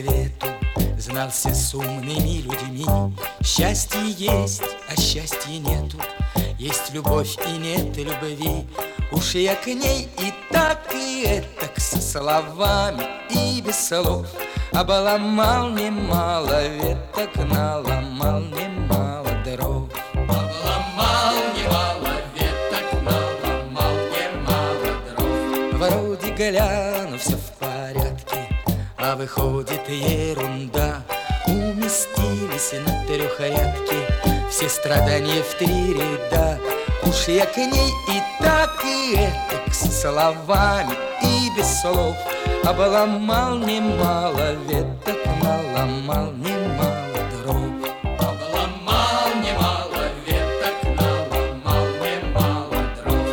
свету, знался с умными людьми. Счастье есть, а счастья нету. Есть любовь и нет любви. Уж я к ней и так, и этак, со словами и без слов. Обломал немало веток, наломал немало дров. Обломал немало веток, наломал немало дров. Вроде гляну, все в порядке, а выходит ерунда. Уместились на трехрядке все страдания в 3 ряда. Уж я к ней и так, и этак, со словами и без слов. Обломал немало веток, наломал немало дров. Обломал немало веток, наломал немало дров.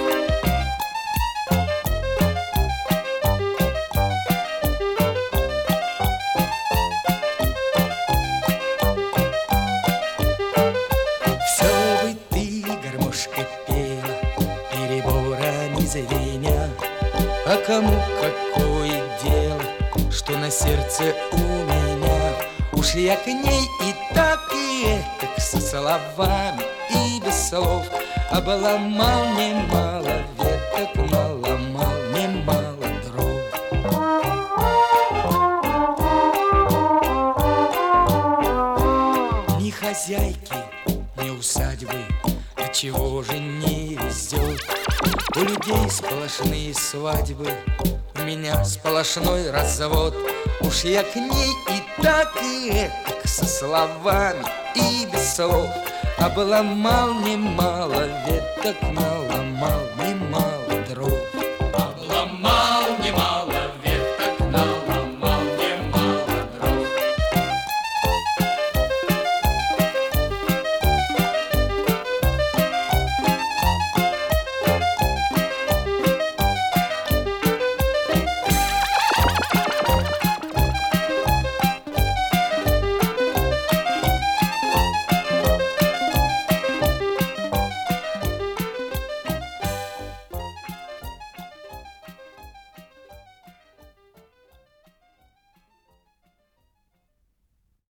Все бы ты, гармошка, пела, переборами звеня. А кому какое дело, что на сердце у меня? Уж я к ней и так, и этак, со словами и без слов. Обломал немало веток, наломал немало дров. Ни хозяйки, ни усадьбы, отчего же не везет? У людей сплошные свадьбы, у меня сплошной развод. Уж я к ней и так, и этак, со словами и без слов. Обломал немало веток, наломал немало